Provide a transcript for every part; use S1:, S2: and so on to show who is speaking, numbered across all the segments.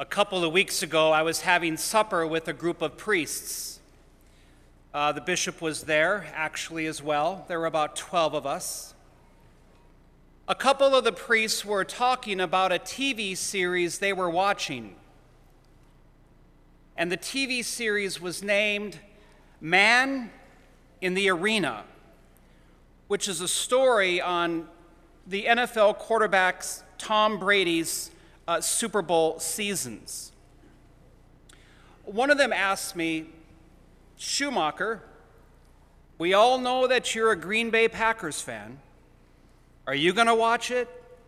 S1: A couple of weeks ago, I was having supper with a group of priests. The bishop was there, actually, as well. There were about 12 of us. A couple of the priests were talking about a TV series they were watching. And the TV series was named Man in the Arena, which is a story on the NFL quarterback's Tom Brady's Super Bowl seasons. One of them asked me, Schumacher, we all know that you're a Green Bay Packers fan. Are you going to watch it?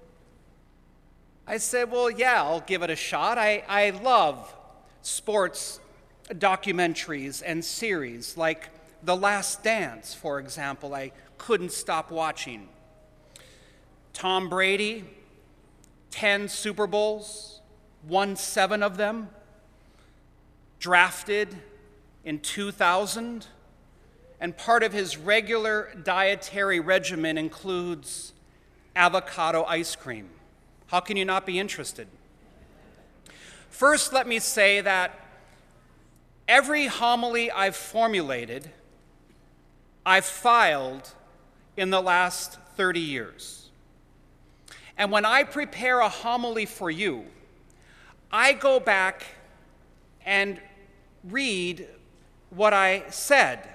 S1: I said, well, yeah, I'll give it a shot. I love sports documentaries and series like The Last Dance, for example. I couldn't stop watching. Tom Brady, 10 Super Bowls, won 7 of them, drafted in 2000, and part of his regular dietary regimen includes avocado ice cream. How can you not be interested? First, let me say that every homily I've formulated, I've filed in the last 30 years. And when I prepare a homily for you, I go back and read what I said.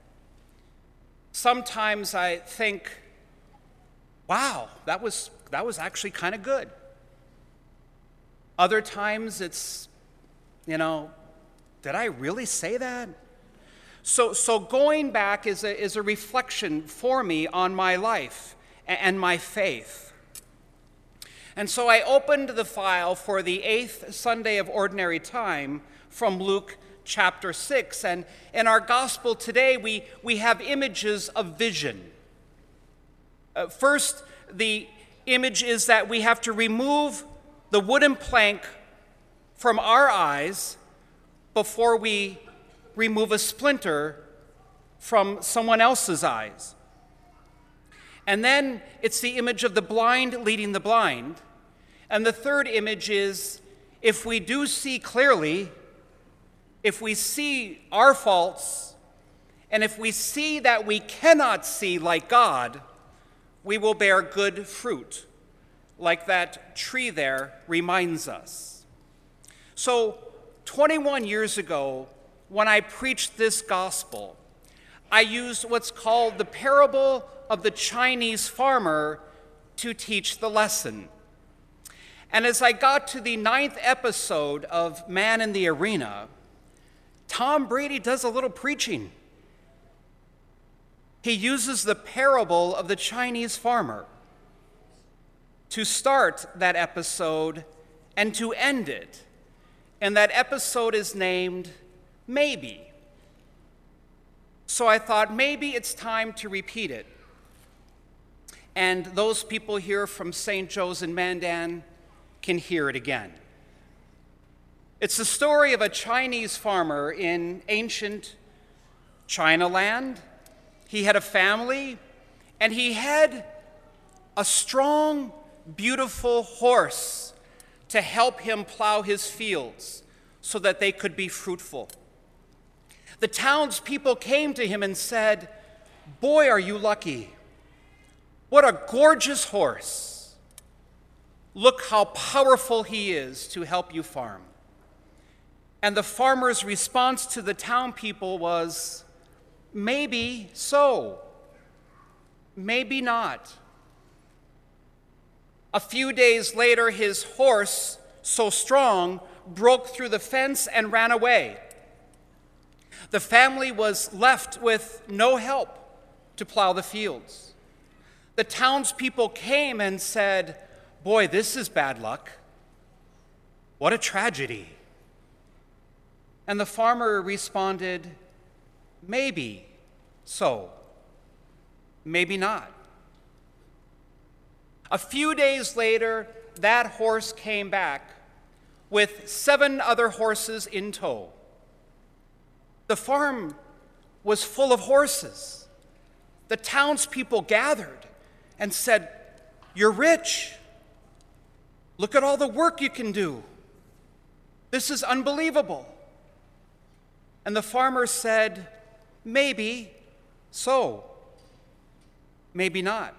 S1: Sometimes I think, wow, that was actually kind of good. Other times it's, did I really say that? So going back is a reflection for me on my life and my faith. And so I opened the file for the 8th Sunday of Ordinary Time from Luke chapter 6. And in our gospel today, we have images of vision. First, the image is that we have to remove the wooden plank from our eyes before we remove a splinter from someone else's eyes. And then it's the image of the blind leading the blind. And the third image is, if we do see clearly, if we see our faults, and if we see that we cannot see like God, we will bear good fruit, like that tree there reminds us. So 21 years ago, when I preached this gospel, I used what's called the parable of the Chinese farmer to teach the lesson. And as I got to the 9th episode of Man in the Arena, Tom Brady does a little preaching. He uses the parable of the Chinese farmer to start that episode and to end it. And that episode is named Maybe. So I thought maybe it's time to repeat it. And those people here from St. Joe's in Mandan can hear it again. It's the story of a Chinese farmer in ancient China land. He had a family, and he had a strong, beautiful horse to help him plow his fields so that they could be fruitful. The townspeople came to him and said, "Boy, are you lucky. What a gorgeous horse. Look how powerful he is to help you farm." And the farmer's response to the town people was, "Maybe so, maybe not." A few days later, his horse, so strong, broke through the fence and ran away. The family was left with no help to plow the fields. The townspeople came and said, "Boy, this is bad luck. What a tragedy." And the farmer responded, "Maybe so, maybe not." A few days later, that horse came back with 7 other horses in tow. The farm was full of horses. The townspeople gathered and said, "You're rich. Look at all the work you can do." This is unbelievable. And the farmer said, maybe so, maybe not.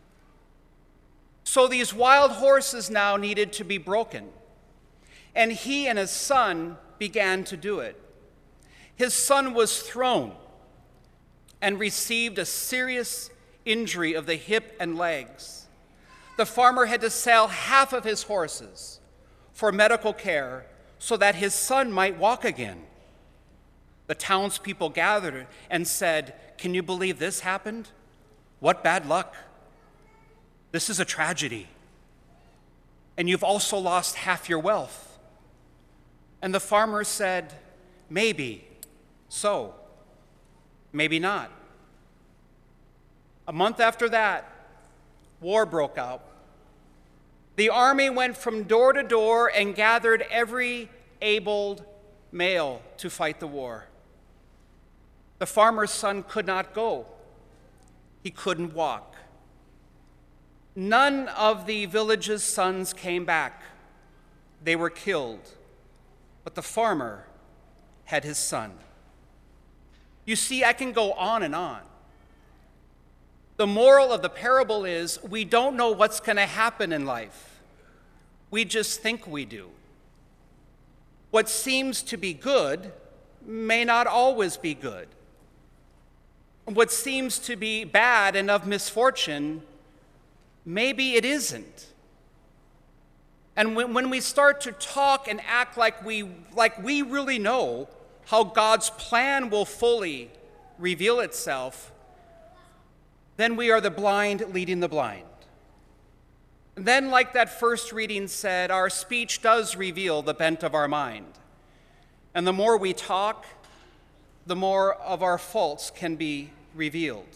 S1: So these wild horses now needed to be broken, and he and his son began to do it. His son was thrown and received a serious injury of the hip and legs. The farmer had to sell half of his horses for medical care so that his son might walk again. The townspeople gathered and said, "Can you believe this happened? What bad luck. This is a tragedy. And you've also lost half your wealth." And the farmer said, "Maybe so, maybe not." A month after that, war broke out. The army went from door to door and gathered every able male to fight the war. The farmer's son could not go. He couldn't walk. None of the village's sons came back. They were killed. But the farmer had his son. You see, I can go on and on. The moral of the parable is we don't know what's going to happen in life. We just think we do. What seems to be good may not always be good. What seems to be bad and of misfortune, maybe it isn't. And when we start to talk and act like we really know how God's plan will fully reveal itself, then we are the blind leading the blind. And then, like that first reading said, our speech does reveal the bent of our mind. And the more we talk, the more of our faults can be revealed.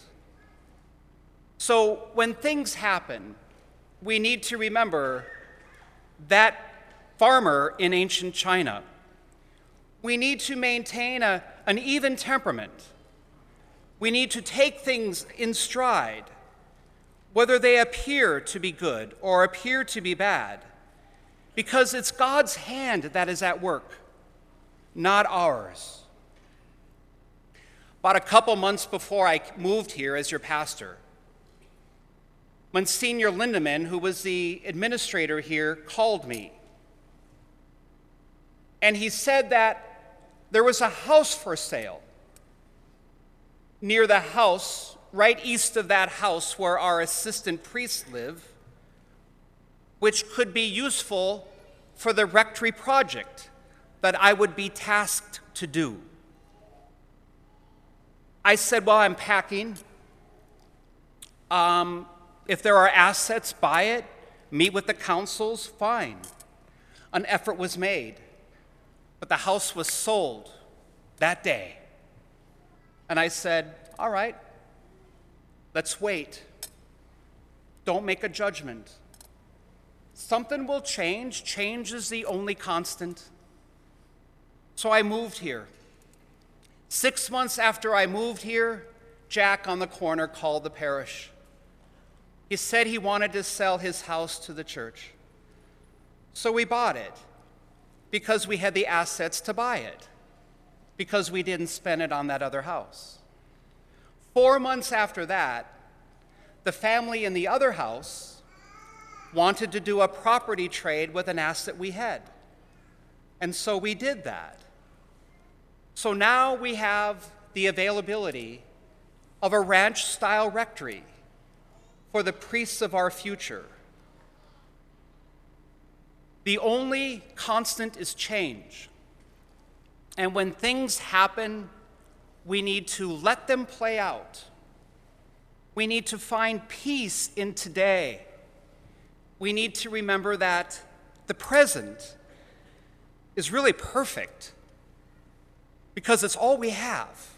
S1: So when things happen, we need to remember that farmer in ancient China. We need to maintain an even temperament. We need to take things in stride, whether they appear to be good or appear to be bad, because it's God's hand that is at work, not ours. About a couple months before I moved here as your pastor, Monsignor Lindemann, who was the administrator here, called me. And he said that there was a house for sale near the house, right east of that house where our assistant priests live, which could be useful for the rectory project that I would be tasked to do. I said, well, I'm packing. If there are assets, buy it. Meet with the councils, fine. An effort was made, but the house was sold that day. And I said, all right, let's wait. Don't make a judgment. Something will change. Change is the only constant. So I moved here. 6 months after I moved here, Jack on the corner called the parish. He said he wanted to sell his house to the church. So we bought it because we had the assets to buy it, because we didn't spend it on that other house. 4 months after that, the family in the other house wanted to do a property trade with an asset we had. And so we did that. So now we have the availability of a ranch-style rectory for the priests of our future. The only constant is change. And when things happen, we need to let them play out. We need to find peace in today. We need to remember that the present is really perfect because it's all we have.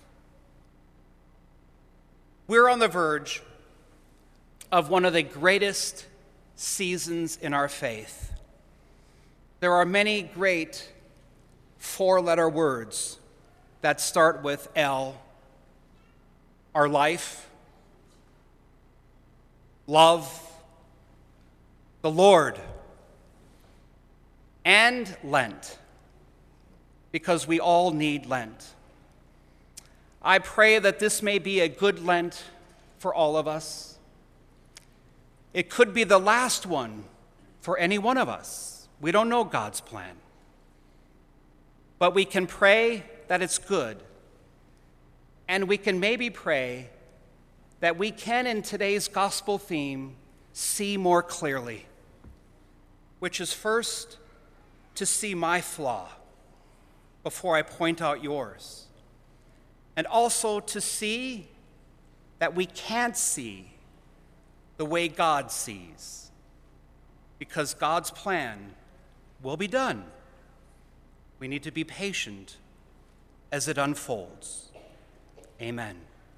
S1: We're on the verge of one of the greatest seasons in our faith. There are many great four-letter words that start with L: our life, love, the Lord, and Lent. because we all need Lent. I pray that this may be a good Lent for all of us. It could be the last one for any one of us. We don't know God's plan. But we can pray that it's good. And we can maybe pray that we can, in today's gospel theme, see more clearly, which is first to see my flaw before I point out yours, and also to see that we can't see the way God sees, because God's plan will be done. We need to be patient as it unfolds. Amen.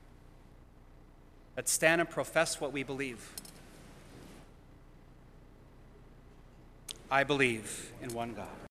S1: Let's stand and profess what we believe. I believe in one God,